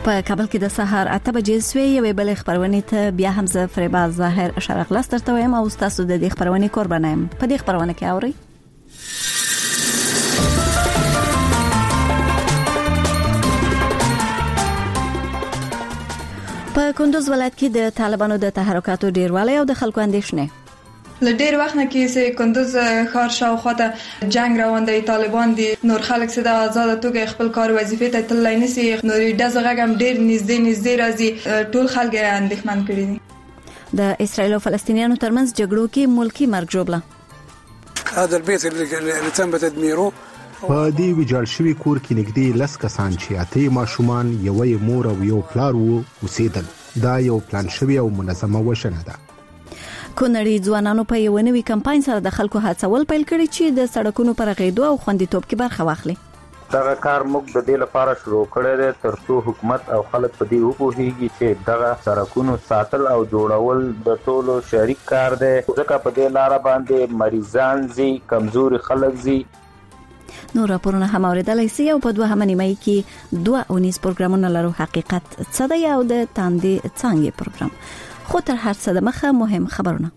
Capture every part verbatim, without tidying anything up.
په کابل کې د سهار اته بجې سوي یوې بلې خبرونه ته بیا هم زه فریبا ظاهر شرق لستر ته وایم او تاسو د دې خبرونه قربانه يم. په دې خبرونه کې اوري په کندوز ولایت کې د طالبانو د تحرکاتو ډیروالی او د خلکو اندېښنې لډیر وخت نه کې چې کندوز ښار شاوخوا ته جنگ روان دی، طالبان دي، نور خلک چې د آزاد توګه خپل کار وظیفه ته تللی نشي، نور دغه غږم ډیر نږدې نږدې راځي، ټول خلک اندېښمن کړي دي. د اسرایل او فلسطینیانو ترمنځ جګړو کې ملکی مرګ جوړه هذا البيت اللي تم تدميره په دې ویجاړ شوی کور کې نږدې لس کسان چې اته ماشومان یوې مور او یو پلار وو اوسېدل. دا یو پلان شوی او منظمه وشنه ده. کونړي ځوانانو په یو نوې کمپاین سره د خلکو هڅول پیل کړي چې د سړکونو پر غېدو او خوندیتوب کې برخه واخلي. دغه کار موږ د دې لپاره شروع کړی دی ترڅو حکومت او خلک په دې وپوهیږي چې دغه سړکونو ساتل او جوړول د ټولو شریک کار دی، ځکه په دې لار باندې مریضان زی، کمزوري خلک زی. نور راپورونه هم اوریدلای شئ او په دوه همنیمه کې دوه اونیز پروګرامونه لرو. حقیقت څه دی او د تاندې څنګه پروګرام خو تر هر څه د مخه مهم خبرونه.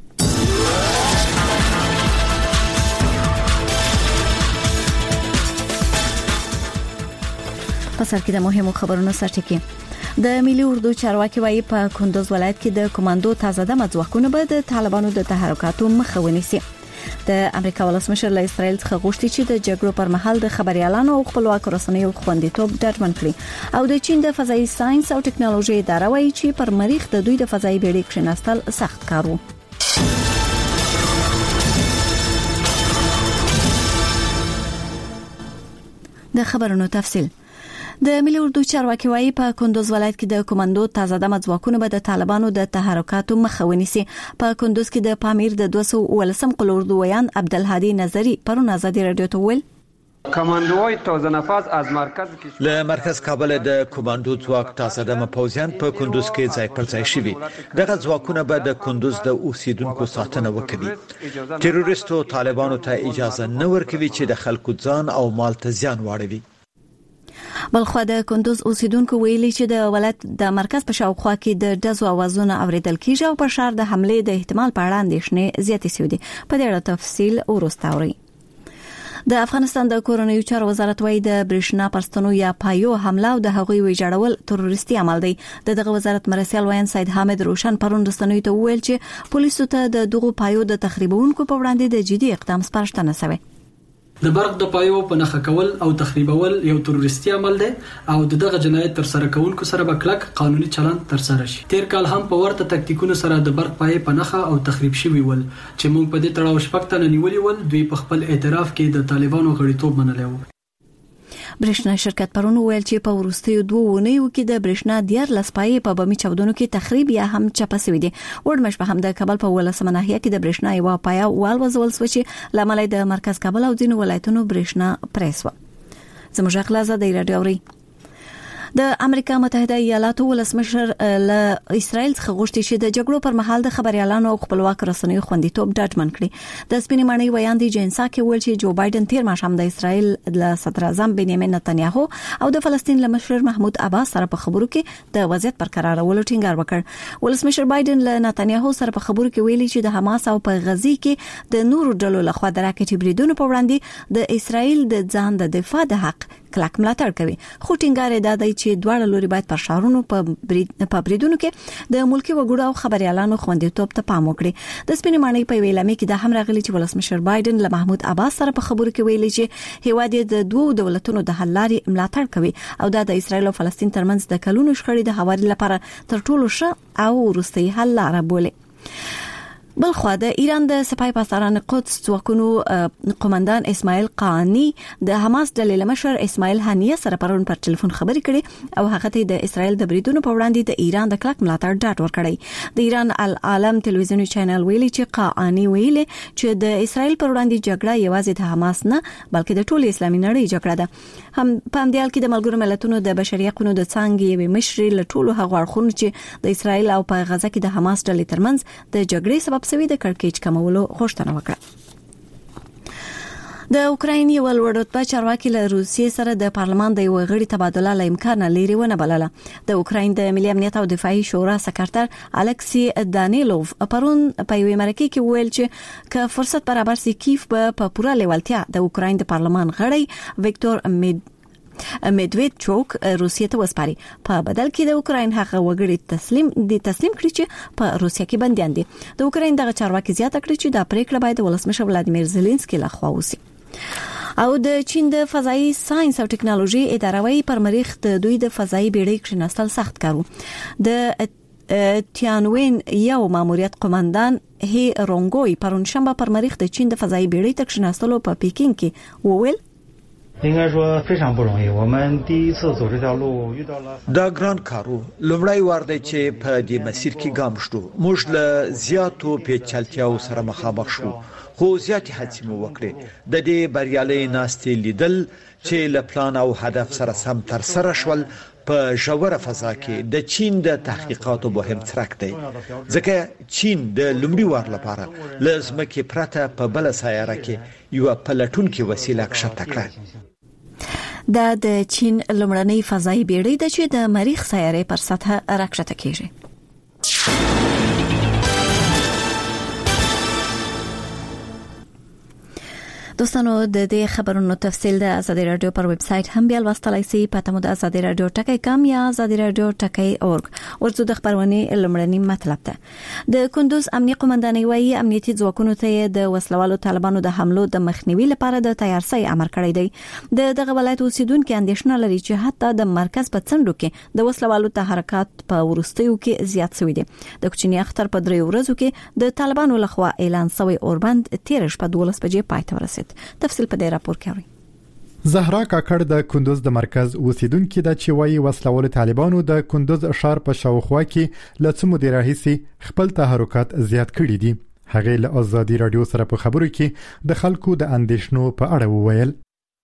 پسر کې د مهمو خبرونو سرټکی د ملي اردو چارواکي وايي په کندوز ولایت کې د کمانډو تازه دمه ځواکونه به د طالبانو د تحرکاتو مخه ونیسي. د امریکا ولسمشر له اسرائیل څخه غوښتي چې د جګړو پر مهال د خبريالانو او خپلواک رسنیو خوندیتوب ډاډمن کړي او د چین د فضایي ساينس او ټکنالوژي اداره وايي چې پر مریخ د دوی د فضایي بیړۍ کښیناستل سخت کار وو. د خبرونو تفصیل د ملي اردو چارواکي وايي په کندوز ولایت کې د کمانډو تازه دمه ځواکونه به د طالبانو د تحرکاتو مخه ونیسي. په کندوز کې د پامیر د دوه سوه ولسم قل اردو ویان عبدالهادي نظری پرون آزادي رادیو ته ویل کمانډوای تازه نفس از مرکز له مرکز کابل د کمانډو ځواک تازه دمه پوځیان په کندوز کې ځای پر ځای شوي. دغه ځواکونه به د کندوز د اوسیدونکو ساتنه وکړي. تروریستو طالبانو ته اجازه نه ورکوي چې د خلکو ځان او مال ته زیان واړوي. بلخو د کندوز اوسیدونکو ویلي چې د ولایت د مرکز په شاوخوا کې د ډزو اوازونه اوریدل کیږي او په شهر د حمله د احتمال په اړه اندېښنې زیاتې شوې دي. په دې اړه تفصیل وروسته اوري. د افغانستان د کورنیو چارو وزارت وايي د برېښنا پرستنو یا پایو حمله او د هغوی ویجاړول تروریستي عمل دی. د دغه وزارت مرسیال ویان سید حامد روشن پرون رسنیو ته ویل چې پولیسو ته د دغه پایو د تخریبونکو په وړاندې د جدي اقدام سپارښتنه شوه. د برق د پایو په نخښه کول او تخریبول یو تروریستي عمل دی او دغه جنایت تر سره کولو سره به کلک قانوني چلند تر سره شي. تیر کال هم په ورته تکتیکونو سره د برق پای په نخښه او تخریب شوی ول چې موږ په دې تړاو شپږ تنه نیولې ول. دوی په خپل اعتراف کې د طالبانو غړیتوب منلی و. برېښنا شرکت پرون ویل چې په ورستیو دوه ونیو کې د برېښنا دیار لسپای په بمی چودونو کې تخریب یا هم چپسوي دي. ورمش په هم د کابل په ولسمه ناحیه کې د برېښنا یو پایا والوزول سو چې لامل د مرکز کابل او ځینو ولایتونو برېښنا پریس و. زموږ خلاصه د رادیو اوري. د امریکا متحده ایالاتو ولسمشر له اسرائیل څخه غوښتي چې د جګړو پر مهال د خبريالانو او خپلواک رسنیو خوندیتوب ډاډمن کړي. د سپینې ماڼۍ ویان دي جنسا کې ویل چې جو بایدن تیر ماښام د اسرائیل له صدر اعظم بنیامین نتنیاهو او د فلسطین له مشر محمود عباس سره په خبرو کې د وضعیت برقرارولو ټینګار وکړ. ولسمشر بایدن له نتنیاهو سره په خبرو کې ویلي چې د حماس او په غزي کې د نورو ډلو لخوا د راکټي بریدونو په وړاندې د اسرائیل د ځان د دفاع د حق کلک ملاتړ کوي. خو ټینګار یې دی چې دواړه لوري باید پر شهرونو په بریدونو کې د ملکی وګړو او خبريالانو خوندیتوب ته پام وکړي. د سپینې ماڼۍ په ویلامې کې د هم راغلي چې ولسمشر بایدن له محمود عباس سره په خبرو کې ویلي چې هیواد د دوه دولتونو د حل لارې ملاتړ کوي او دا د اسرائیل او فلسطین ترمنځ د کلونو شخړې د هواري لپاره تر ټولو ښه او وروستي حل لاره بولي. بلخو د ایران د سپای پاسداران قدس ځواکونو قومندان اسماعیل قانی د حماس ډلې لمشر اسماعیل هانیه سره پرون پر ټلیفون خبرې کړې او هغه ته د اسرائیل د بریدونو په وړاندې د ایران د کلک ملاتړ ډاډ ورکړی. د ایران العالم ټلویزیونی چینل ویلي چې قانی ویلي چې د اسرائیل پر وړاندې جګړه یوازې د حماس نه بلکې د ټول اسلامي نړۍ جګړه ده. هم په همدې حال کې د ملګرو ملتونو د بشري حقوقو د څنګه یوې مشري له ټولو هغو اړخونو چې د اسرائیل او په غزه کې د حماس ډلې ترمنځ د جګړې سبب سوي د کړکېچ کمولو غوښتنه وکړه. د اوکراین یو لوړ رتبه چارواکي له روسیې سره د پارلمان د یو غړي تبادله له امکان لري ونه بلله. د اوکراین د ملي امنیت او دفاعي شورا سکرټر الکسی دانیلوف پرون په یوه مرکه کې ویل چې که فرصت برابر سي کیف په پوره لیوالتیا د اوکراین د پارلمان غړي ویکتور مید میدویدچوک روسیې ته وسپاري. په بدل کې د اوکراین هغه وګړي تسلیم دي تسلیم کړي چې په روسیه کې بنديان دي. د اوکراین دغه چارواکي زیاته کړي چې دا پریکړه باید ولسمشر ولادیمیر زيلنسکي لخوا وشي. او د چین د فضائي ساينس او ټکنالوژي اداره وايي پر مریخ د دوی د فضائي بیړۍ کښیناستل سخت کارو. د تیانوین یو ماموریت قومندان هی رونګوي پرون شنبه پر مریخ د چین د فضائي بیړۍ تکښیناستلو په پیکینګ کې وویل 应该说非常不容易，我们第一次走这条路遇到了 دا ګران کارو لومړی وار دی چې په دې مسیر کې ګام شو. موږ له زیاتو پیچلتیاو سره مخامخ شو، خو زیاتې هڅې مو وکړې. د دې بریالي ناستې لیدل چې له پلان او هدف سره سم تر سره شول په ژوره فضا کې د چین د تحقیقاتو مهم څرک دی، ځکه چین د لومړي وار لپاره له ځمکې پرته په بل سیاره کې یو پلټونکې وسیله کښته کړه. دا د چین لومړنۍ فضائي بیړۍ ده چې د مریخ سیارې پر سطح راکښته کیږي. دوستانو د دې خبرونو تفصیل د ازادي رادیو پر ویب سټ هم بیا لوستلای شئ. پته مو د ازادي رادیو ټکی کام یا ازادي رادیو ټکی اورګ. ورته د خبرونه لمړنی مطلب ده د کندوز امنیت قومندانۍ وايي امنیتي ځواکونو ته د وسلوالو طالبانو د حملو د مخنیوي لپاره د تیارسي امر کړی دی. د دغه ولایت اوسیدونکو اندېښنه لري چې حتی د مرکز په څنډو کې د وسلوالو تحرکات په ورستیو کې زیات شوي دي. د کوچنی اختر په درې ورځو کې د طالبانو لخوا اعلان شوی اوربند تیر شپه دولس بجې پای ته ورسید. تفصیل په دې راپور کې اورئ. زهرا کاکړ د کندوز د مرکز اوسیدونکو د چوي وسلوال طالبانو د کندوز ښار په شاوخوا کې لڅ مدیر راهسي خپل تحرکات زیات کړي دي. هغه له ازادي رادیو سره په خبرو کې د خلکو د اندېښنو په اړه وویل.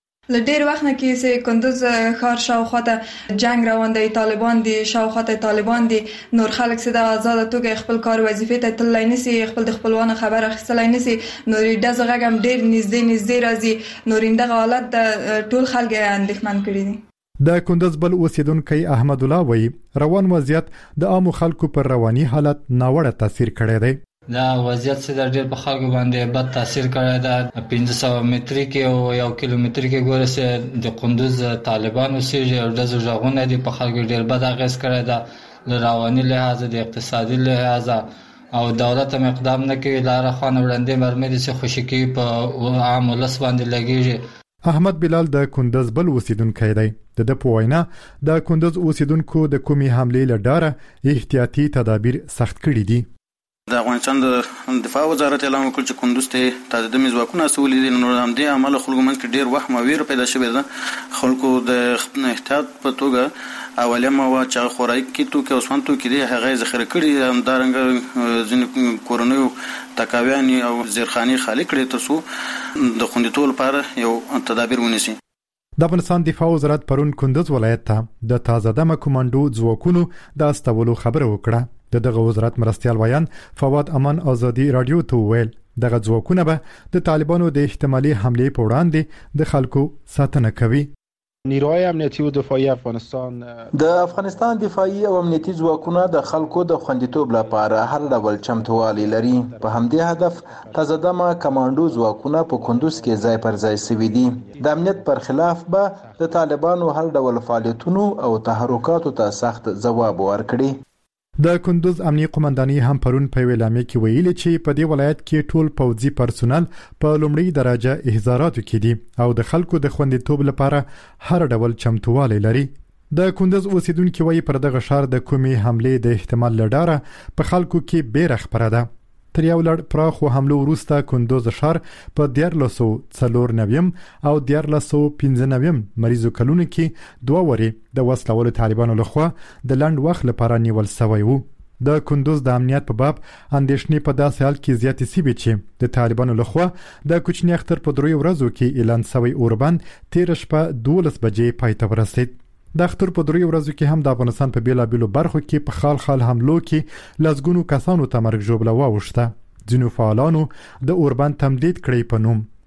ل ډیر وخت نه کې چې کندوز ښار شاوخواته جنگ روان دی، طالبان دي شاوخواته طالبان دي، نور خلک چې د آزاد توګه خپل کار وظیفه ته تللی نسی، خپل د خپلوان خبر اخیستلای نسی، نور د زغم ډیر نږدې نږدې راځي. نور انده حالت د ټول خلک اندېښمن کړي دي. د کندوز بل اوسیدونکو احمد الله وایي روان وضعیت د عام خلکو پر رواني حالت ناوړه تاثیر کړی دی. دا وضعیت چې ډېر په خلکو باندې بد تاثیر کړی دی. پنځه سوه متري کې او یو کیلومتر کې ګوره چې د کندوز طالبان اوسېږي او د ژغونه دي په خلکو ډېر بد اغېز کړی دی له رواني لحاظه د اقتصادي لحاظه او دولت هم اقدام نه کوي. لاره خوانه وړاندې مرمۍ دي چې خوشي کوي په عام ولس باندې لګېږي. احمد بلال د کندوز بل اوسیدونکی دی. د د په وینا د کندوز اوسیدونکو د کومې حملې له ډاره احتیاطي تدابیر سخت کړي دي. د افغانستان د دفاع وزارت اعلان وکړ چې کندوز ته تعداد ځواکونه استولې دي. نو هم دې عمل خلکو منځ کې ډیر وخت مویر پیدا شوی دی. خلکو د خپل احتیاط په توګه اولیا ما وا چې خوراک کې توکي او سوان توکي دي هغه ذخیره کړي. هم دارنګ ځین کورونو تکاویان او زیرخاني خالي کړي ترڅو د خوندیتول لپاره یو تدابیر ونیسي. د افغانستان دفاع وزارت پرون کندوز ولایت ته د تازه دمه کمانډو ځواکونو د استولو خبره وکړه. د دغه وزارت مرستيال ویان فواد امان ازادي رادیو ته ویل دغه ځواکونه به د طالبانو د احتمالي حمله په وړاندې د خلکو ساتنه کوي. نیروهای امنیتی و دفاعی افغانستان د افغانستان دفاعي او امنیتي ځواکونه د خلکو د خوندیتوب لپاره هر ډول چمتووالی لري. په همدې هدف تازه دمه کمانډو ځواکونه په کندوز کې ځای پر ځای شوي دي. د امنیت پر خلاف به د طالبانو هر ډول فعالیتونو او تحرکاتو ته سخت ځواب ورکړي. د کندوز امنیتي قومندانۍ هم پرون په ویلامه کې ویلي چې په دې ولایت کې ټول پوځي پرسونل په لومړی درجه احضاراتو کې دي او د خلکو د خوندیتوب لپاره هر ډول چمتووالی لري. د کندوز اوسیدونکو وایي پر دغه ښار د کومې حملې د احتمال لړاره په خلکو کې بیره خبره ده. تر یو لړ پراخو حملو وروسته کندوز ښار په دیارلس سوه څلور نویم او دیارلس سوه پنځه نویم مریضو کلونو کې دوه ورې د وسلوالو طالبانو لخوا د لنډ وخت لپاره نیول شوی وو. د کندوز د امنیت په باب اندېښنې په داسې حال کې زیاتې شوې چې د طالبانو لخوا د کوچني اختر په درې ورځو کې اعلان شوی اوربند تیر شپه دولس بجې پای ته ورسید. د اختر په درې ورځو کې هم د افغانستان په بیلابیلو برخو کې په خال خال حملو کې لسګونو کسانو ته مرګ ژوبله واوښته. ځینو فعالانو د اوربند تمدید کړی په نوم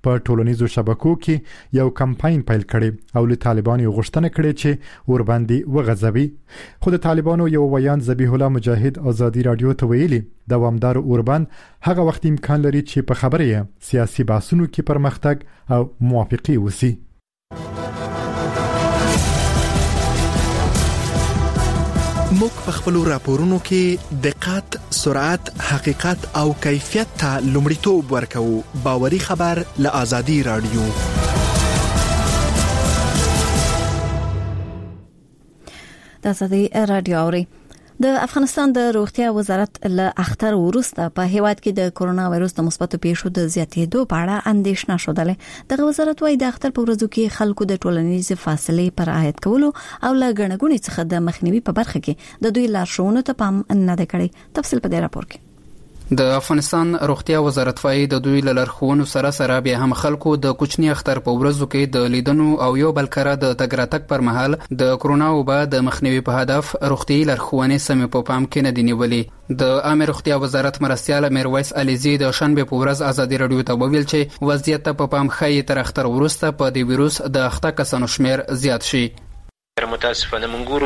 په ټولنیزو شبکو کې یو کمپاین پیل کړي او له طالبانو غوښتنه کړې چې ور باندې وغځوي. خو د طالبانو یو ویان ذبیح الله مجاهد ازادي رادیو ته ویلي دوامدار اوربند هغه وخت امکان لري چې په خبره یې سیاسي بحثونو کې پرمختګ او موافقي وسی. موږ په خپل راپورونو کې دقت، سرعت، حقیقت او کیفیت ته لومړیتوب ورکوو. باوري خبر له آزادي رادیو. د آزادي رادیو اوري. د افغانستان د روغتیا وزارت له اختر وروسته په هیواد کې د کرونا وایروس د مثبتو پیښو د زیاتېدو په اړه اندېښنه شوه. د وزارت وايي د اختر په ورځو کې خلکو د ټولنیز فاصلې پر رعایت کولو او له ګڼګونې څخه د مخنیوي په برخه کې د دوی لارښوونو ته پام نه دی کړی. تفصیل په دې راپور کې. د افغانستان روغتیا وزارت وايي د دوی لارښوونو سره سره به هم خلکو د کوچنی اختر په ورځو کې د لیدنو او یو بل کړه د تګراتک پر مهال د کرونا وبا د مخنیوي په هدف روغتي لارښوونې سم په پام کې نه دی نیولې. د عامه روغتیا وزارت مرستيال میرویس علیزی د شنبه په ورځ آزادي رادیو ته وویل چې وضعیت په پام خې تر اختر وروسته په د وایروس د اخته کسانو شمیر زیات شي. متاسفانه موږ ګورو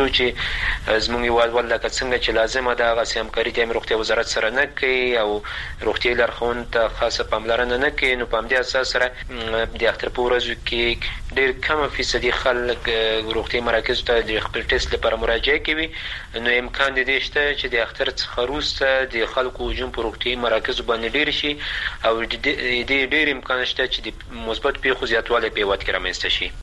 چې زموږ یوال ول لکه څنګه چې لازمه ده هغه همکاري د روغتیا وزارت سره نه کوي او روغتي لارښوونو ته خاصه پاملرنه نه کوي. نو په همدې اساس سره د اختر په ورځو کې ډېر کم فیصدي خلک روغتي مراکز ته د خپل ټیسټ لپاره مراجعه کوي. نو امکان دی شته چې د اختر څخه وروسته د خلکو هجوم په روغتي مراکز باندې ډېر شي او د ډېر امکان شته چې د مثبت پیښو زیاتوالی په هیواد کې رامنځته شي.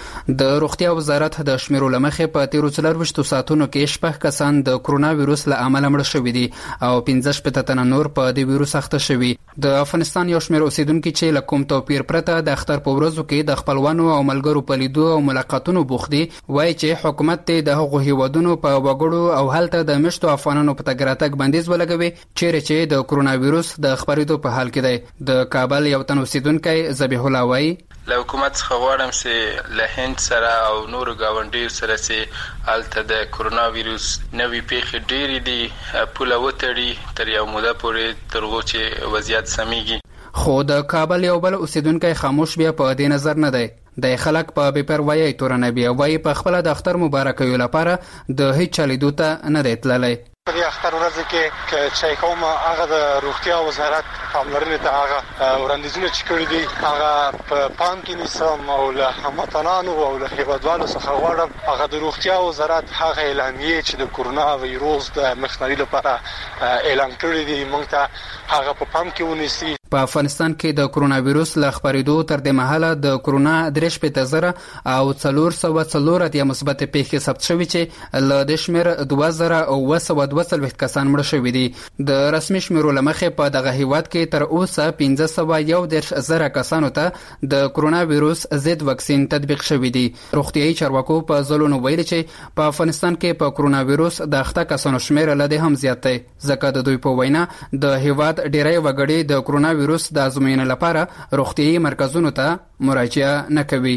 د روغتیا وزارت د شمیرو لمخې په تیرو څلورویشتو ساعتونو کې شپږ کسان د کرونا وایروس له امله مړه شوي دي او پنځه شپېته تنه نور په د وایروس اخته شوي. د افغانستان یو شمېر اوسیدونکو چې له کوم توپیر پرته د اختر په ورځو کې د خپلوانو او ملګرو په لیدو او ملاقاتونو بوخت دي وایي چې حکومت ته د هغو هیوادونو په وګړو او هلته د مشتو افغانانو په تګ راتګ بندیز ولګوي چیرې چې د کرونا وایروس د خپرېدو په حال کې دی. د کابل یو تن اوسیدونکی ذبیح الله وایي له حکومت څخه غواړم چې له هند سره او نورو ګاونډیو سره چې هلته د کرونا وایروس نوې پیښې ډېرې دي پوله وتړي تر یو موده پورې تر هغو چې وضعیت سمیږي. خو د کابل یو بل اوسیدونکی خاموش بیا په دې نظر نه دی. د خلک په بې پروایۍ تورنه بیا وایي په خپله د اختر مبارکیو لپاره د هیڅ چا لیدو ته نه دی تللی. په دې اختر ورځ کې چې کوم هغه د روغتیا وزارت پاملرنې ته هغه وړاندیزونه چې کړي دي هغه په پام کې نیسم او له هموطنانو او له هیوادوالو څخه غواړم هغه د روغتیا وزارت هغه اعلامیې چې د کرونا وایروس د مخنیوي لپاره اعلان کړي دي موږ ته هغه په پام کې ونیسي. په افغانستان کې د کرونا وایروس له خپرېدو تر دې مهاله د کرونا درې شپېته زره او څلور سوه څلور اتیا مثبت پیښې ثبت شوي چې له دې شمېر دوه زره اوه سوه دوه څلوېښت کسان مړه شوي دي. د رسمي شمېرو له مخې په دغه هیواد کې تر اوسه پنځه سوه یو دېرش زره کسانو ته د کرونا وایروس ضد واکسین تطبیق شوي دي. روغتیایي چارواکو په ځلونو ویلي چې په افغانستان کې په کرونا وایروس د اخته کسانو شمېر له دې هم زیات دی ځکه د دوی په وینا د هیواد ډېری وګړي د کرونا وایروس د ازموینې لپاره روغتیایي مرکزونو ته مراجعه نه کوي.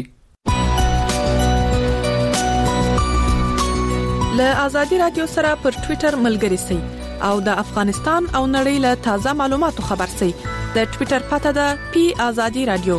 له آزادي رادیو سره پر ټوئیټر ملګري سئ او د افغانستان او نړۍ له تازه معلوماتو خبر سئ. د ټوئیټر پته ده پی آزادي رادیو.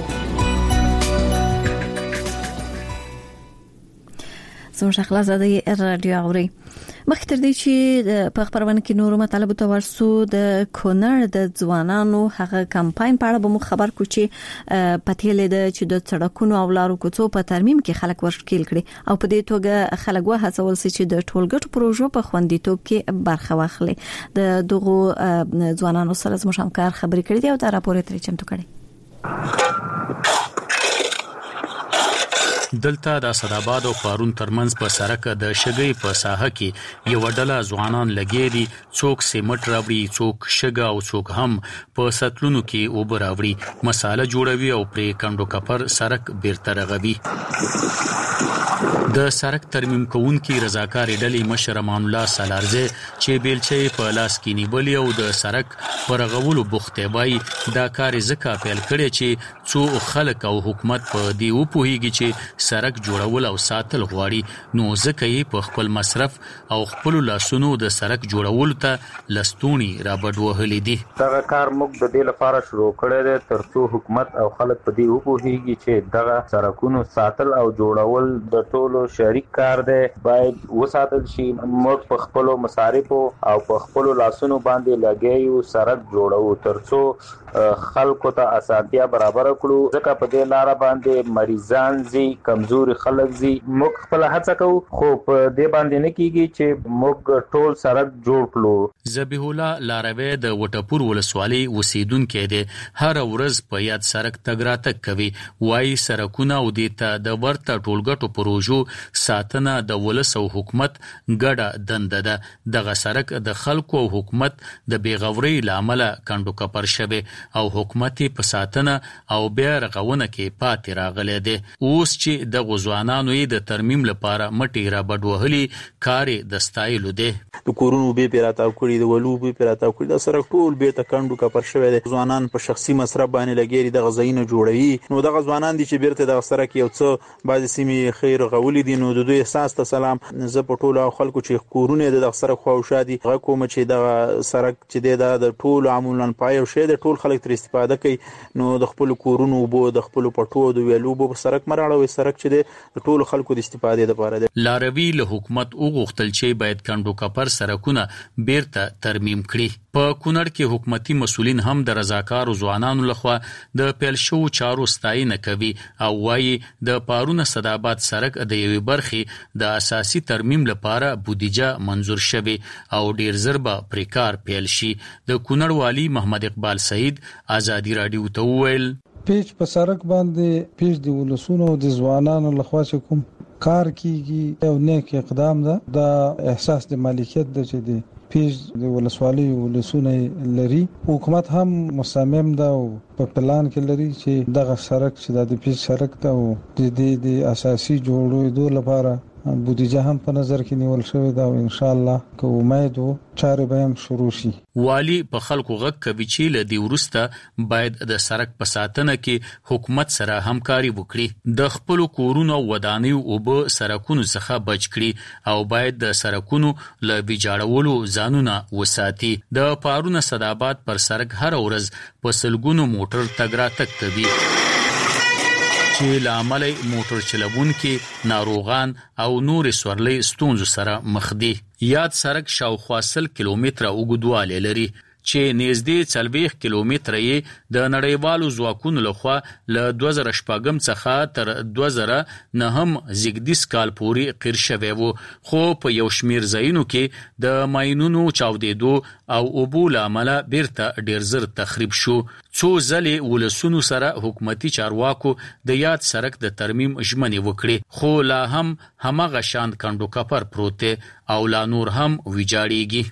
زموږ خلاص د رادیو اوري مخکې تر دې چې په خبرونه کې نورو مطالبه تو ورسو د کونړ د ځوانانو هغه کمپاین په اړه به مو خبر کو چې پته لیدل چې د سړکونو او لارو کوڅو په ترمیم کې خلک ورشکل کړي او په دې توګه خلک وه هڅول چې د ټولګټو پروژو په خوندیتوب کې برخه واخلي. د دغو ځوانانو سره زموږ همکار خبرې کړې دي او دا راپور یې چمتو کړی. دلته د اسداباد او پارون ترمنځ په سړک د شګې په ساحه کې یو ډله ځوانان لګي دي څوک سیمټ راوړي څوک شګه او څوک هم په ساتلونو کې اوبه راوړي مساله جوړوي او پرې کندو کپر سړک بیرته رغوي. د سرک ترمیم کوونکي رضاکاري ډلې مشر امان الله سالارزه چې بیلچې په لاس کې نیولې او د سرک پر غولو بوخته وای دا کار زکه پیل کړي چې څو خلک او حکومت په دی او پوهیږي چې سرک جوړول او ساتل غواړي نو زکه یې په خپل مصرف او خپل لاسونو د سرک جوړول ته لستونی را بډوهلې دي. دا کار موږ د دې لپاره شروع کړی دی ترڅو حکومت او خلک په دی او پوهیږي چې دغه سرکونو ساتل او جوړول د ټولو شریک کار دی باید وساتل شي. موږ په خپل مصارفو او په خپل لاسونو باندې لګیو سرک جوړو ترڅو خلکو ته اسانتیا برابر کړو ځکه په دې لار باندې مریضان زی کمزوري خلک زی موږ خپل هڅه کوو خو په دې باندې نه کیږي چې موږ ټول سرک جوړ کړو. ذبیح الله لاروی د وټپور ولسوالۍ اوسیدونکو دی هر ورځ په یاد سرک تګ راتګ کوي وایي سرکونه او دیته د ورته ټولګټو پروژو ساتنه د ولس او حکومت ګډه دنده ده. دغه سرک د خلکو او حکومت د بیغوري لامل کندو کپر شوه او حکومت په ساتنه او بیا رغونه کې پاتې راغلی دی. اوس چې د غزوانانو د ترمیم لپاره مټی را بډوهلي کار د ستایلو دی. د کورونو به پیراتاو کړی د ولو به پیراتاو کړی د سرک ټول به ته کندو کپر شوه دی. ځوانان په شخصي مصرف باندې لګیري د غزاینه جوړوي نو د غزوانان دي چې بیرته د سرک یو څه بعض سیمې خیر غولې دي نو د دوی احساس ته سلام. زه په ټولو خلکو چې کورونه د سرک خو شادي غو کوم چې د سرک چې د ټولو عموماً پای او شه د ټول خلک تر استفاده کوي نو د خپل کورونو بو د خپل پټو د ویلو بو سرک مراړو سرک چې د ټول خلکو د استفادې لپاره دی. لاروی له حکومت او غوښتل چې باید کندو کپر سرکونه بیرته ترمیم کړي. په کونړ کې حکومتي مسولین هم د رضاکارو ځوانانو لخوا د پیل شو چارو ستاینه کوي او وایي د پارونه صداباد سرک د یوې برخې د اساسي ترمیم لپاره بودیجه منظور شوی او ډیر زر به پریکار پیل شي. د کونړ والی محمد اقبال سعید آزادی رادیو ته وویل پیچ په سرک باندې پیچ دی ولسونو د ځوانانو لخوا چې کوم کار کیږي او نیک اقدام ده د احساس د مالکیت د چې دی پیج د ولسوالۍ ولسونه لري حکومت هم مصمم ده او په پلان کې لري چې دغه سرک چې د پیج سرک ته او د دې د اساسي جوړولو لپاره بودیجه هم په نظر کې نیول شوې ده او ان شاء الله که امید وو چارې به هم شروع شي. والی په خلکو غږ کوي چې له دې وروسته باید د سرک په ساتنه کې حکومت سره همکاري وکړي د خپل کورونو ودانیو او به سرکونو څخه بچ کړي او باید د سرکونو له ویجاړولو ځانونه وساتي. د پارونه صداباد پر سرک هر ورځ په سلګونو موټر تګ راتګ کوي چې لامل موټر چلوونکي ناروغان او نور سورلې ستونزو سره مخ دي. یاد سرک شاوخوا سل کیلومتره اوږدوالی لري چې نږدې څلوېښت کیلومتره یې د نړیوالو ځواکونو لخوا له دوه زره شپږم څخه تر دوه زره نهم زیږدیز کال پورې قیر شوی و خو په یو شمیر ځایونو کې د ماینونو چاودېدو او اوبو له امله بیرته ډیر زر تخریب شو. څو ځلې ولسونو سره حکومتي چارواکو د یاد سرک د ترمیم ژمنې وکړې خو لا هم هماغه شان کندو کپر پروت او لا نور هم ویجاړیږي.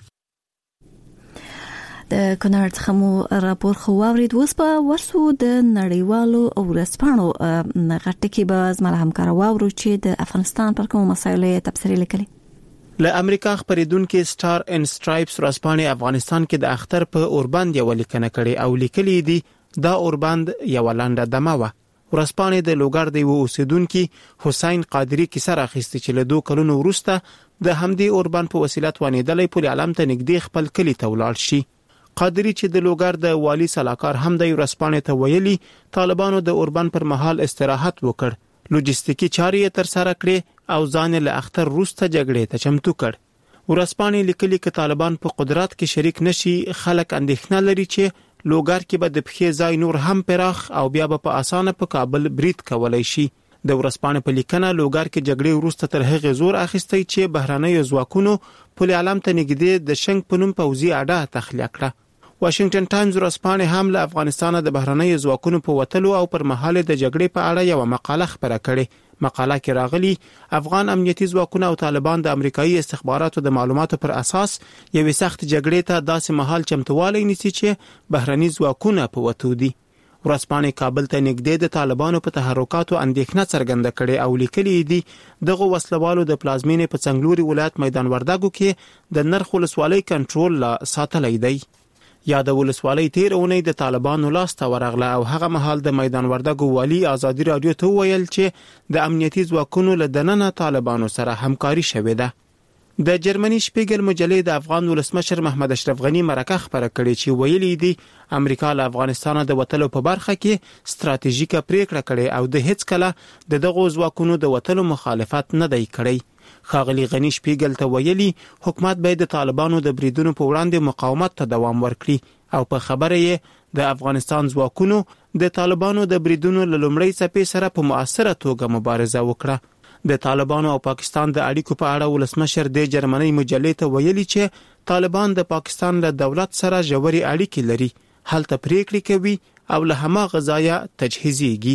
د کونړ څخه مو راپور خو واورید. اوس په ورسو د نړیوالو او ورځپاڼو غټه کې به زموږ همکار واورو چې د افغانستان پر کوم مسایلو تبصرې لیکلي. له امریکا خبرېدونکو سٹار ان سټرایپس ورځپاڼې افغانستان کې د اختر په اوربند یو لیکنه کړې او لیکلي دي دا اوربند یو لنډه دمه و. ورځپاڼې د لوګر د اوسیدونکو حسین قادری کیسه راخیستې چې له دوه کلونو وروسته د همدې اوربند په وسیله توانېدلې پولي علم ته نږدې خپل کلی ته ولاړ شي. قادری چې د لوګر د والی سلاکار هم د ورځپاڼې ته ویلي طالبانو د اوربند پر مهال استراحت وکړ لوجستیکی چارې تر سره کړې او ځان له اختر روسته جګړې ته چمتو کړ. ورځپاڼې لیکلي چې طالبان په قدرت کې شریک نشي خلک اندېښنه لري چې لوګر کې به د پخې ځای نور هم پراخ او بیا به په اسانه په کابل برید کولای شي. د ورځپاڼې په لیکنه لوګر کې جګړې وروسته تر هغه زور اخیستی چې بهراني ځواکونو پولي علم ته نږدې د شنګ پنوم پوځي اډه تخلیه کړه. واشنگټن ټایمز ورځپاڼې هم له افغانستان د بهراني ځواکونو په وټلو او پر مهال د جګړې په اړه یو مقاله خبره کړې. مقاله کې راغلي افغان امنیتي ځواکونه او طالبان د امریکایي استخباراتو د معلوماتو پر اساس یوې سخت جګړې ته داسې مهال چمتووالی نیسي چې بهراني ځواکونه په وټو دي. ورځپاڼې کابل ته نږدې د طالبانو په تحرکاتو اندېښنه څرګنده کړې او لیکلي دي دغه وسلوالو د پلازمینې په څنګلوري ولایت میدان وردګو کې د نرخ ولسوالۍ کنټرول لا ساتلی دی. یا د ولسوالۍ تیر اونۍ د طالبانو لاس ته ورغله او هغه مهال د میدان وردګو والی ازادي رادیو ته ویل چې د امنیتي ځواکونو له دننه طالبانو سره همکاري شوې ده. د جرمني شپیګل مجلې د افغان ولسمشر محمد اشرف غنی مرکه خبره کړې چې ویلي دي امریکا له افغانستان د وټلو په برخه کې ستراتیژیکه پریکړه کړې او د هیڅ کله د دغو ځواکونو د وټلو مخالفت نه دی کړی. ښاغلي غنی شپیګل ته ویلي حکومت باید د طالبانو د بریدونو په وړاندې مقاومت ته دوام ورکړي او په خبره یې د افغانستان ځواکونو د طالبانو د بریدونو له لومړۍ څپې سره په مؤثره توګه مبارزه وکړه. د طالبانو او پاکستان د اړیکو په اړه ولسمشر د جرمني مجلې ته ویلي چې طالبان د پاکستان له دولت سره ژورې اړیکې لري، هلته پریکړې کوي او له هماغه ځایه تجهیزېږي.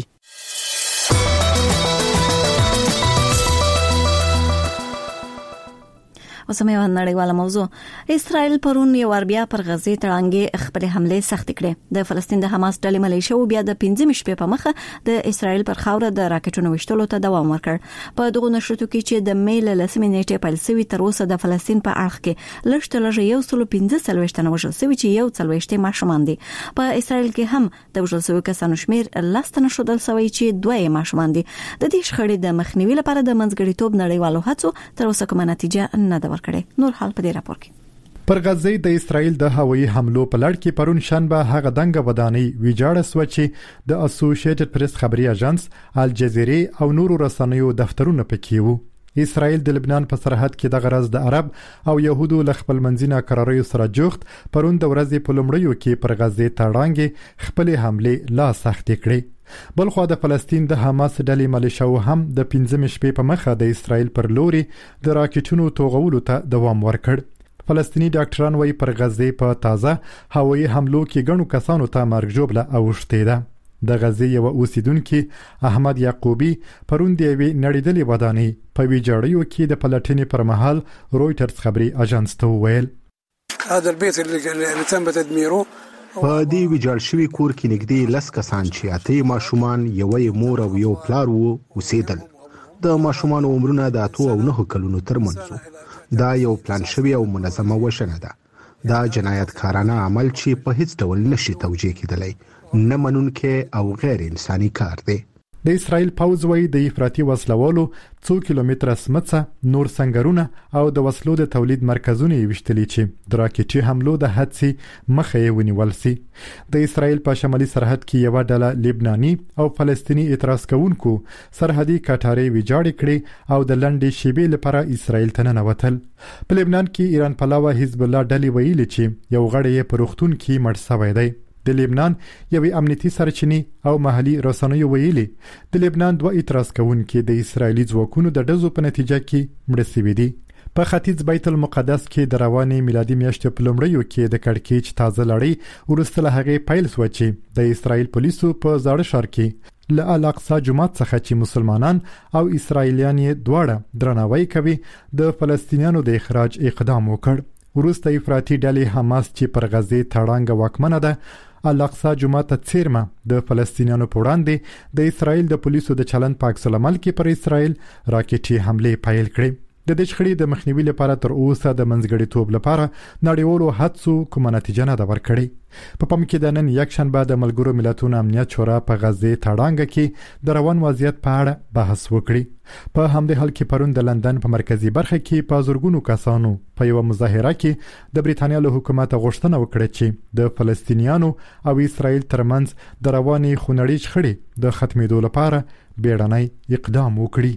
اوسمه یو نړیواله موضوع. اسرائیل پرون یو ور بیا پر غزه تړانګې خپل حمله سخت کړې. د فلسطین د حماس ډلې ملیشیا بیا د پنځم شپې په مخه د اسرائیل پر خاوره د راکټونو وشتلو ته دوام ورکړ. په دغه نشرتو کې چې د میل لسمې نیټه پیل شوی تر اوسه د فلسطین په اړه کې لږ لږ یو سل پنځه څلوېښت نه وژل شوی چې یو څلوېښت ماشومان دي. په اسرائیل کې هم د وژل شوی کسانو شمیر لاست نه شودل شوی چې دوه ماشومان دي. د دې شخړې د مخنیوي لپاره د منځګړیتوب نړیوالو هڅو تر اوسه کومه نتیجه نه ده ورکړې. نور حال په دې راپور کې پر غزه د اسرائیل د هوایي حملو په لړ کې پرون شنبه هغه دنګ ودانۍ ویجاړه سو چې د اسوسییټډ پریس خبري اژانس الجزیره او نورو رسنیو دفترونه پکې وو. اسرائیل د لبنان په سرحد کې د غرض د عرب او يهودو ل خپل منځنه قراریو سره جوخت پرون د ورځې په لومړیو کې پر غزه تړانګې خپل حمله لا سخت کړې. بلخو د فلسطین د حماس ډلې ملیشیاو هم د پنځم شپې په مخه د اسرائیل پر لوري د راکټونو توغولو ته دوام ورکړ. فلسطینی ډاکټران وايي پر غزه په تازه هوایي حملو کې ګڼو کسانو ته مرګ ژوبله اوښتې ده. د غزه یو اوسیدونکو احمد یعقوبی پرون د وی نړیدلې ودانۍ په ویجاړیو کې د پلټنې پر مهال رويټرز خبري اژانس ته ویل هذا البيت اللي تم تدميره په دې ویجاړ شوی کور کې نږدې لس کسان چې اته ماشومان یوې مور او یو پلار وو اوسېدل. د ماشومان عمرونه د اتو او نه کلونو ترمنځ. دا یو پلان شوی او منظمه وشنه ده. دا جنایتکارانه عمل چې په هیڅ ډول نشي توجیه کېدلی، نه منونکې او غیر انساني کار دی. د اسرائیل پوځ وايي د افراطي وسلوالو څو کیلومتره سمڅه نور سنگرونه او د وسلو د تولید مرکزونه وشتلي چې د راکټي حملو د حادثې مخه یې ونیول سي. د اسرائیل په شمالي سرحد کې یو ډله لبناني او فلسطینی اعتراض کوونکو سرحدي کټارې ویجاړې کړې او د لنډې شیبې لپاره اسرائیل ته ننوتل. په لبنان کې ایران پلاوه حزب الله ډلې ویلي چې یو غړی یې په روغتون کې مړ شوی دی. د لبنان یوې امنیتي سرچینې او محلي رسنیو ویلي د لبنان دوه اعتراض کوونکي د اسرایلی ځواکونو د ډزو په نتیجه کې مړ شوي دي. په ختیځ بیت المقدس کې د رواني میلادي میاشتې په لومړیو کې د کړکېچ تازه لړۍ وروسته له هغې پیل شو چې د اسرایل پولیسو په زاړه ښار کې له الاقصی جومات څخه چې مسلمانان او اسرایلیان یې دواړه درناوی کوي د فلسطینیانو د اخراج اقدام وکړ. وروسته افراطي ډلې حماس چې پر غزه تړانګه واکمنه ده الاقصی جومات څیرمه د فلسطینیانو په وړاندې د اسرایل د پولیسو د چلند په عکس العمل کې پر اسرایل راکټي حمله پیل کړې. د دې شخړې د مخنیوي لپاره تر اوسه د منځګړیتوب لپاره نړیوالو هڅو کومه نتیجه نه ده ورکړې. په پام کې د نن یک شنبه د ملګرو ملتونو امنیت شورا په غزه تړانګه کې د روان وضعیت په اړه بحث وکړي. په همدې حال کې پرون د لندن په مرکزی برخه کې په زورګونو کسانو په یو مظاهره کې د بریتانیا له حکومت غوښتنه وکړه چې د فلسطینیانو او اسرائیل ترمنځ د رواني خونړۍ شخړې د ختمېدو لپاره بیړنی اقدام وکړي.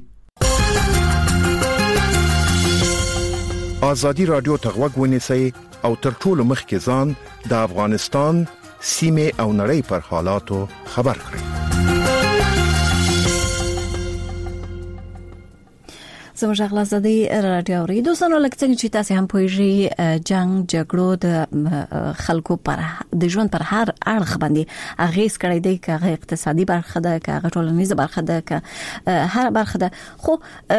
آزادی رادیو ته غوږ ونیسئ او تر ټولو مخکې ځان د افغانستان سیمه او نړۍ پر حالاتو خبر کړئ. زموږ غلازدي رادیو ریډوسونو لکه چې تاسو هم پوهیږئ جنگ جګړو د خلکو پر د ژوند پر هر اړخ باندې اغیز کړی دی، که اقتصادي برخه ده، که ټولنیزه برخه ده، که هر برخه ده. خو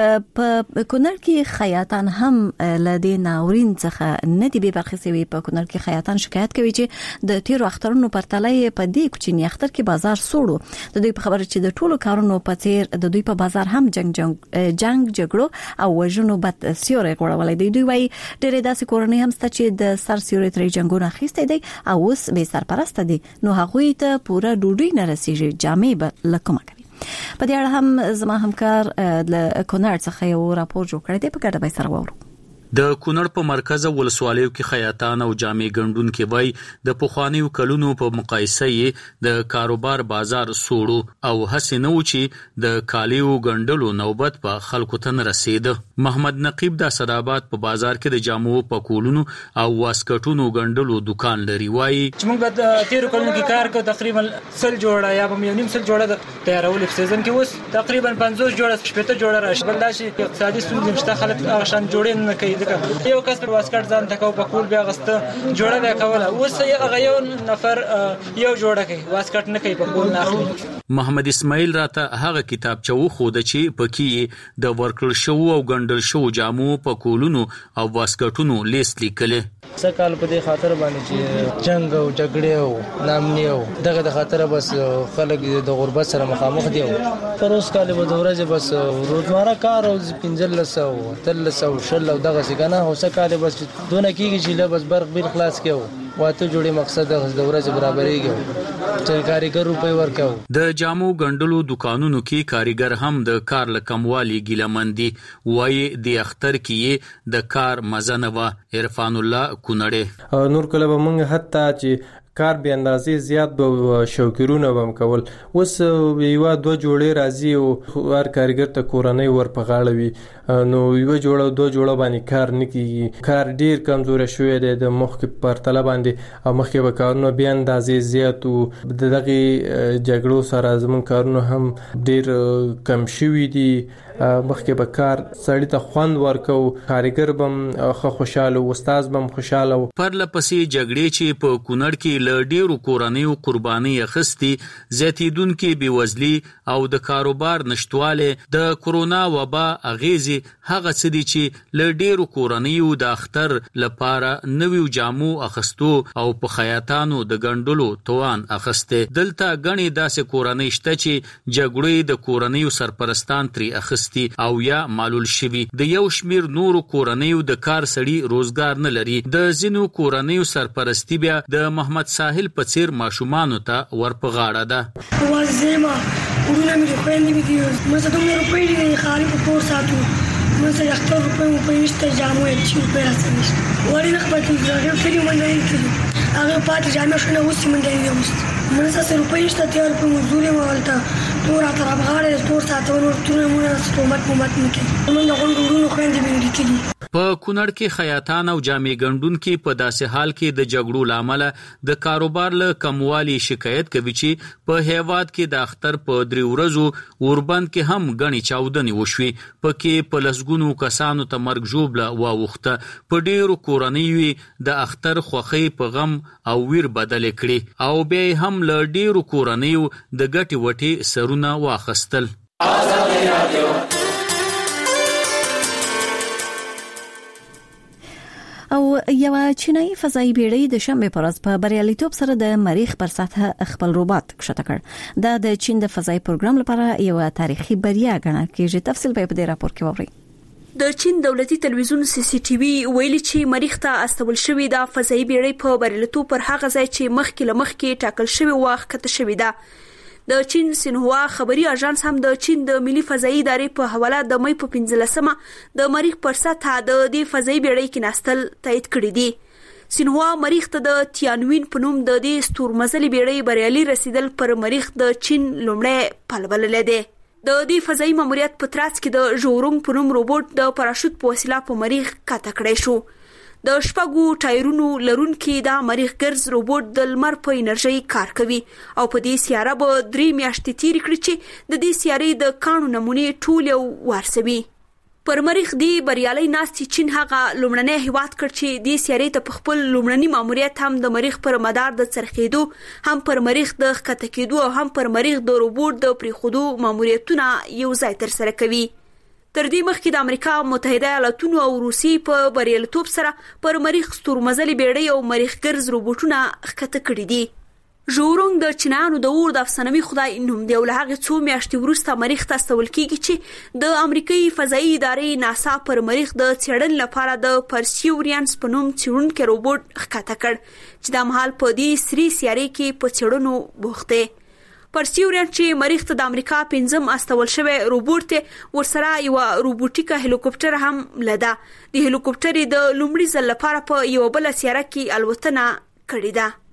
په کونړ کې خیاطان هم لدی ناورین څخه نه دی به برخه سوي. په کونړ کې خیاطان شکایت کوي چې د تیرو اخترونو پر تلای په دې کوچنی اختر کې بازار سوړو. د دوی په خبره چې د ټولو کارونو په څیر د دوی په بازار هم جنگ جنگ جنگ جګړو او وژنو بد سیوري غوړولې دی. دوی وايي ډېر داسې کورنۍ هم ست چې د سر سیوري ترې جنگونه اخیسته دي او اوس به سرپرست دي، نو هغه ته پوره ډوډۍ نه رسیږي، جامې به لکمه کوي. په دې اړه هم زما همکار د کونړ څخه یو راپور جوړ کړی دی، په ګډه به سره وورو. د کونړ په مرکز ولسوالیو کې خیاطان او جامې ګنډون کې وای د پخوانیو کلونو په مقایسه یې د کاروبار بازار سوړو او هڅه نه و چې د کالیو ګنډلو نوبت په خلکو ته رسیده. محمد نقیب د صدابات په بازار کې د جامو په کولونو او واسکټونو ګنډلو دکان لري. وای چې موږ د تیرو کلونو کې کار کوو، تقریبا سل جوړه یا په یو نیم سل جوړه د تیارول په سیزن کې اوس تقریبا پنځوس جوړه شپږ جوړه راشي. بل دا چې اقتصادي ستونزې مشته خلک هغه شان جوړې نه کوي. یو کس پر واسکټ ځان تکاو په کول بیا غسته جوړه بیا کوله. اوس هغه یو نفر یو جوړه کوي، واسکټ نه کوي، په کول نه اخلي. محمد اسماعیل راته هغه کتاب چو خو د چې پکې د ورکل شو او ګندل شو جامو په کولونو او واسکټونو لیست لیکله. سکهال په دې خاطر باندې چې جنگ او جګړې او نامني او دغه د خاطر بس خلک د غربت سره مخامخ دي. پر اوس کال به د ورځې بس روزمره کار او پنځل سو تل سو شل او دغه څنګه هو سکهال بس دونه کیږي چې له بس برق بیل خلاص کېو واته جوړي مقصد د ورځې برابرېږي چې کاریګر روپې ورکاو. د جامو ګندلو دکانونو کې کاریګر هم د کار لکموالي ګیلمندي وای د اختر کې د کار مزنه و. عرفان الله کونړ نور کله به موږ حتی چې کار به اندازې زیات به شوکرونه بم کول. اوس یو دو جوړې راځي او هر کارګر ته کورنۍ ور پغاړوي، نو یو جوړه دو جوړه باندې کار نکېږي. کار ډیر کمزور شوی دی د مخکې پر تله باندې او مخکې به کارونه بیا اندازې زیات او د دغه جګړو سره زمون کارونه هم ډیر کم شوي دي. مخکې به کار سړی ته خوند ورکو، کارګر بم خو خوشاله، استاد بم خوشاله. پر لپسې جګړې چې په کونړ کې ل ډیرو کورنیو قرباني اخستي، زیاتیدونکو بیوزلي او د کاروبار نشټواله د کرونا وبا اغیزي هغه څه دي چې ل ډیرو کورنیو د اختر لپاره نویو جامو اخستو او په خیاطانو د ګندلو توان اخسته. دلته غني داسې کورنۍ شته چې جګړې د کورنیو سرپرستان تری اخستي او یا معلول شوی. د یو شمیر نورو کورنیو د کار سړي روزګار نه لري. د زینو کورنیو سرپرستی بیا د محمد ساحل په څیر ماشومانو ته ورپغاړه ده. وازما ورونه مې خويندې مې کیو مې دومره روپۍ دي خالي په پور ساتو مې سره اختر روپۍ مې په نشته جامو یې چې په راځي وړي نه خپل ځای کې منډه کړي هغه پات جامې شنه وسی منډه یې وست مې سره روپۍ شته تیار په مزوري مولته تور اتر افغانه تور ساتو نور تور مونږه ستومت کومت مکه موږ د غونډونو خويندې مې لیکلي. په کونړ کې خیاطان او جامې ګنډون کې په داسې حال کې د جګړو لامل د کاروبار له کموالي شکایت کوي چې په هیواد کې د اختر په درې ورځو اوربند کې هم غني چاودنې وشوي، پکې په لسګونو کسانو ته مرګ ژوبله واوښته. په ډیرو کورنیو د اختر خوخي په غم او ویر بدل کړي او بیا هم له ډیرو کورنیو د ګټي وټي سرونه واخستل. او یو چینایي فضایي بیړۍ د شنبه پر ورځ په بریالیتوب سره د مریخ پر سطح خپل روبوت کښته کړ. دا د چین د فضایي پروګرام لپاره یو تاریخي بریا ګڼل کېږي. تفصیل به په دې راپور کې وورئ. د چین دولتي تلویزیون سی سی ټي وي ویلي چې مریخ ته استول شوې د فضایي بیړۍ په بریالیتوب پر هغه ځای چې مخکې لمخکې ټاکل شوی وخت کته شوې ده. د چین سینهوا خبري اژانس هم د چین د ملي فضایي ادارې په حواله د مې په پنځلسمه د مریخ پر سطح د دې فضایي بیړۍ کې ناستل تایید کړی دی. سینهوا مریخ ته د تیانوین په نوم د دې ستورمزلي بیړۍ بریالي رسیدل پر مریخ د چین لومړی پل بللی دی. د دې فضایي ماموریت په ترڅ کې د ژورونګ په نوم روبوټ د پاراشوت په وسیله په مریخ کته کړی شو. د شپږو ټایرونو لرونکي دا مریخ ګرځ روبوټ د لمر په انرژي کار کوي او په دې سیاره به درې میاشتې تیرې کړي چې د دې سیارې د کانو نمونې ټول یو وارسوي. پر مریخ دی بریالي ناستي چین هغه لومړنی هیواد کړ چې د سیارې ته په خپل لومړنی ماموریت هم د مریخ پر مدار د څرخېدو، هم پر مریخ د ښکته کېدو او هم پر مریخ د روبوټ د پریښودو ماموریتونه یو ځای ترسره کوي. تر دې مخکې د امریکا متحده ایالاتونو او روسیې په بریالیتوب سره پر مریخ ستورمزلي بیړۍ او مریخ ګرځ روبوټونه ښکته کړي دي. ژورونګ د چینایانو د اور د افسانوي خدای نوم دی او له هغې څو میاشتې وروسته مریخ ته استول کیږي چې د امریکایي فضایي ادارې ناسا پر مریخ د څېړنې لپاره د پرسیورینس په نوم څېړونکی روبوټ ښکته کړ چې دا مهال په دې سري سیارې کې په څېړنو بوخت دی. پرسیورینس چې مریخ ته د امریکا پنځم استول شوی روبوټ دی، ورسره یوه روبوټیکه هلیکوپټر هم لده. د هلیکوپټر د لومړي ځل لپاره په یوه بله سیاره کې الوتنه کړې ده.